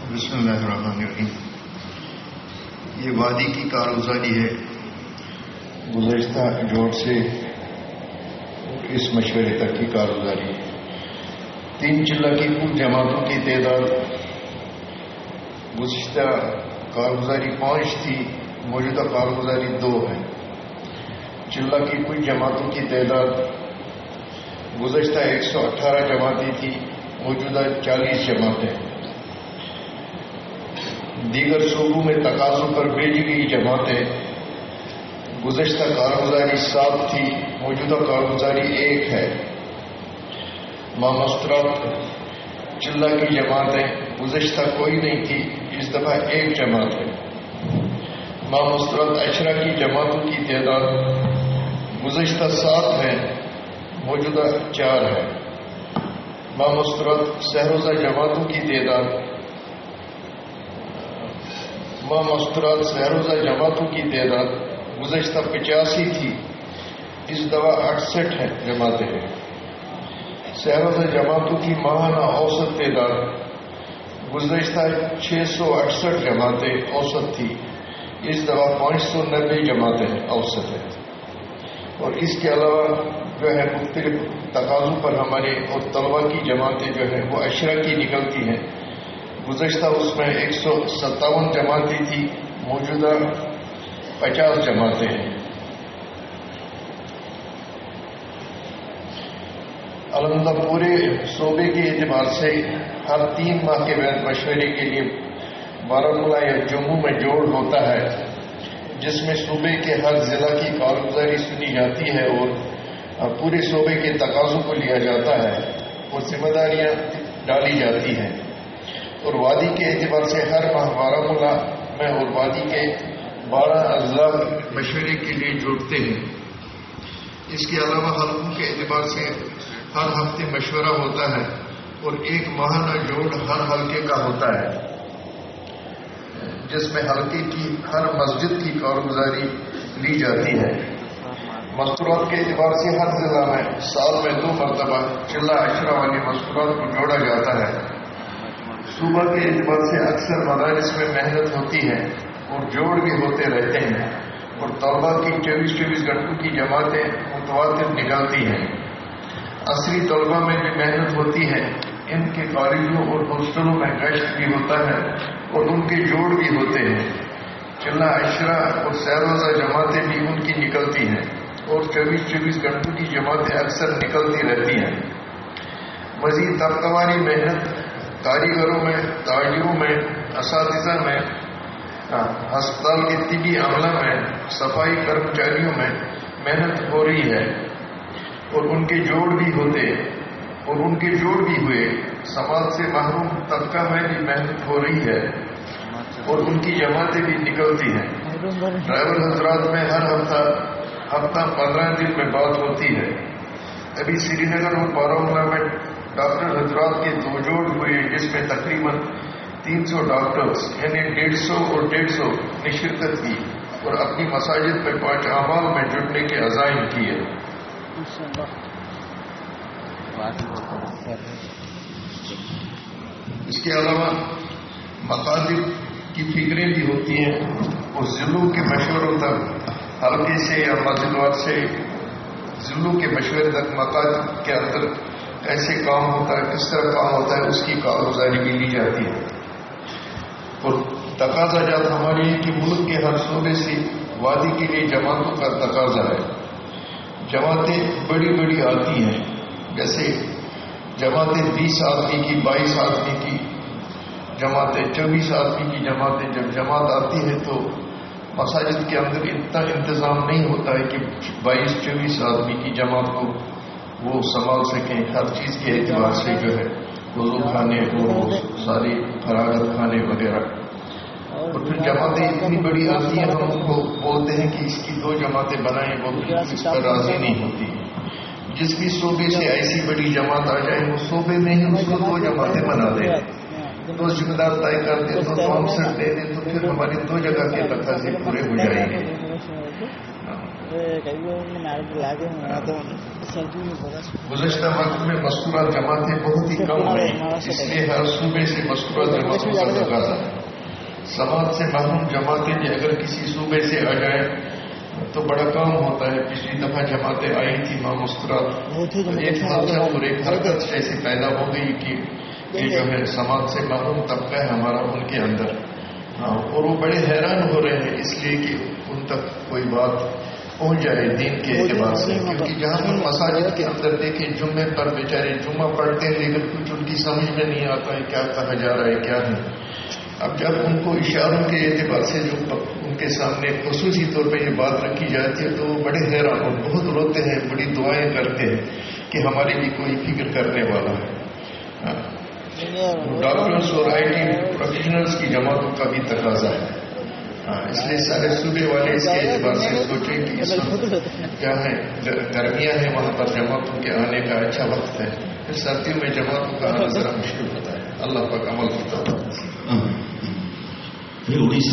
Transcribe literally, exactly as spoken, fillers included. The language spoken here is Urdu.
بسم اللہ الرحمن الرحیم. یہ وادی کی کارگزاری ہے گزشتہ جوڑ سے اس مشورے تک کی کارگزاری. تین چلہ کی کل جماعتوں کی تعداد گزشتہ کارگزاری پانچ تھی، موجودہ کارگزاری دو ہے. چلہ کی کل جماعتوں کی تعداد گزشتہ ایک سو اٹھارہ جماعتیں تھی، موجودہ چالیس جماعتیں. دیگر صوبوں میں تقاضوں پر بھیجی گئی جماعتیں گزشتہ کارگزاری سات تھی، موجودہ کارگزاری ایک ہے. مامسترات چلہ کی جماعتیں گزشتہ کوئی نہیں تھی، اس دفعہ ایک جماعت ہے. مامسترات عشرہ کی جماعتوں کی تعداد گزشتہ سات ہے، موجودہ چار ہے. مامسترات سہروزہ جماعتوں کی تعداد مامسترات سہروزہ جماعتوں کی تعداد گزشتہ پچاسی تھی، اس دفعہ اڑسٹھ ہے جماعتیں ہیں. سہروزہ جماعتوں کی ماہانہ اوسط تعداد گزشتہ چھ سو اڑسٹھ جماعتیں اوسط تھی، اس دفعہ پانچ سو نبے جماعتیں اوسط ہے. اور اس کے علاوہ جو ہے مختلف تقاضوں پر ہمارے اور طلبا کی جماعتیں جو ہے وہ عشرہ کی نکلتی ہیں. گزشتہ اس میں ایک سو ستاون جماعتیں تھی، موجودہ پچاس جماعتیں ہیں. الحمدللہ پورے صوبے کے اعتبار سے ہر تین ماہ کے بعد مشورے کے لیے بارہمولہ یا جموں میں جوڑ ہوتا ہے، جس میں صوبے کے ہر ضلع کی کارگزاری سنی جاتی ہے اور پورے صوبے کے تقاضوں کو لیا جاتا ہے اور ذمہ داریاں ڈالی جاتی ہیں. اور وادی کے اعتبار سے ہر ماہ بارہمولہ میں اور وادی کے بارہ اضلاع مشورے کے لیے جوڑتے ہیں. اس کے علاوہ حلقوں کے اعتبار سے ہر ہفتے مشورہ ہوتا ہے اور ایک ماہانہ جوڑ ہر حلقے کا ہوتا ہے، جس میں حلقے کی ہر مسجد کی کارگزاری لی جاتی ہے. مستورات کے اعتبار سے ہر ضلع میں سال میں دو مرتبہ چلہ عشرہ والی مستورات کو جوڑا جاتا ہے. صوبہ کے اعتبار سے اکثر مدارس میں محنت ہوتی ہے اور جوڑ بھی ہوتے رہتے ہیں اور طلبا کی چوبیس چوبیس گھنٹوں کی جماعتیں متواتر نکالتی ہیں. عصری طلبا میں بھی محنت ہوتی ہے، ان کے کالجوں اور ہاسٹلوں میں گشت بھی ہوتا ہے اور ان کے جوڑ بھی ہوتے ہیں. چلہ عشرہ اور سہروزہ جماعتیں بھی ان کی نکلتی ہیں اور چوبیس چوبیس گھنٹوں کی جماعتیں اکثر نکلتی رہتی ہیں. مزید طبقواری محنت کاریگروں میں، تاجروں میں، اساتذہ میں، ہسپتال کے طبی عملہ میں، صفائی کرمچاریوں میں محنت ہو رہی ہے اور ان کے جوڑ بھی ہوتے اور ان کے جوڑ بھی ہوئے. سماج سے محروم طبقہ میں بھی محنت ہو رہی ہے اور ان کی جماعتیں بھی نکلتی ہیں. ڈرائیور حضرات میں ہر ہفتہ ہفتہ پندرہ دن میں بات ہوتی ہے. ابھی سری نگر اور بارہمولہ میں ڈاکٹر حضرات کے دو جوڑ ہوئے، جس میں تقریباً تین سو ڈاکٹرز یعنی ڈیڑھ سو اور ڈیڑھ سو نے شرکت کی اور اپنی مساجد میں پانچ اعمال میں جڑنے کے عزائم کیے. اس کے علاوہ مقاصد کی فکریں بھی ہوتی ہیں اور ضلعوں کے مشوروں تک حلقے سے یا معذلات سے ضلعوں کے مشورے تک مقاصد کے اندر ایسے کام ہوتا ہے، کس طرح کام ہوتا ہے، اس کی کارگزاری بھی لی جاتی ہے. اور تقاضا جات ہماری ہے کہ ملک کے ہر صوبے سے وادی کے لیے جماعتوں کا تقاضا ہے. جماعتیں بڑی بڑی آتی ہیں، جیسے جماعتیں بیس آدمی کی، بائیس آدمی کی جماعتیں، چوبیس آدمی کی جماعتیں. جب جماعت آتی ہے تو مساجد کے اندر اتنا انتظام نہیں ہوتا ہے کہ بائیس چوبیس آدمی کی جماعت کو وہ سنبھال سکیں. ہر چیز کے اعتبار سے جو ہے وضو خانے اور ساری فراغت خانے وغیرہ. اور پھر جماعتیں اتنی بڑی آتی ہیں، ہم ان کو بولتے ہیں کہ اس کی دو جماعتیں بنائیں، وہ اس پر راضی نہیں ہوتی. جس بھی صوبے سے ایسی بڑی جماعت آ جائے وہ صوبے میں ہی اس کو دو جماعتیں بنا دیں، دو ذمہ دار طے کر دیں، دو کونسل دے دیں، تو پھر ہماری دو جگہ کے تقاضے پورے ہو جائیں گے. گزشتہ وقت میں مذکورات جماعتیں بہت ہی کم ہوئی، اس لیے ہر صوبے سے مذکورات جماعتوں کا تقاضا ہے۔ سماعت سے محروم جماعتیں بھی اگر کسی صوبے سے آ جائیں تو بڑا کام ہوتا ہے۔ پچھلی دفعہ جماعتیں آئی تھی ماں مسکرات، ایک حادثہ اور ایک حرکت ایسی پیدا ہو گئی کہ یہ جو ہے سماعت سے محروم طبقہ ہے ہمارا ان کے اندر، ہاں، اور وہ بڑے حیران ہو رہے ہیں اس لیے کہ ان تک کوئی بات پہنچ جائے دین کے اعتبار سے، کیونکہ جہاں پر مساجد کے اندر دیکھیں جمعے پر بیچارے جمعہ پڑھتے ہیں لیکن کچھ ان کی سمجھ میں نہیں آتا ہے کیا کہا جا رہا ہے کیا ہے۔ اب جب ان کو اشاروں کے اعتبار سے جو ان کے سامنے خصوصی طور پہ یہ بات رکھی جاتی ہے تو وہ بڑے حیران اور بہت روتے ہیں، بڑی دعائیں کرتے ہیں کہ ہماری بھی کوئی فکر کرنے والا ہے۔ ڈاکٹرز اور آئی ٹی پروفیشنلز کی جماعتوں کا بھی تقاضا ہے، اس لیے سارے صوبے والے اس کے اعتبار سے سوچیں کہ اس وقت کیا ہے، گرمیاں ہیں وہاں پر جماعتوں کے آنے کا اچھا وقت ہے، پھر سردیوں میں جماعتوں کا آنا ذرا مشکل ہوتا ہے۔ اللہ پاک عمل کی توفیق۔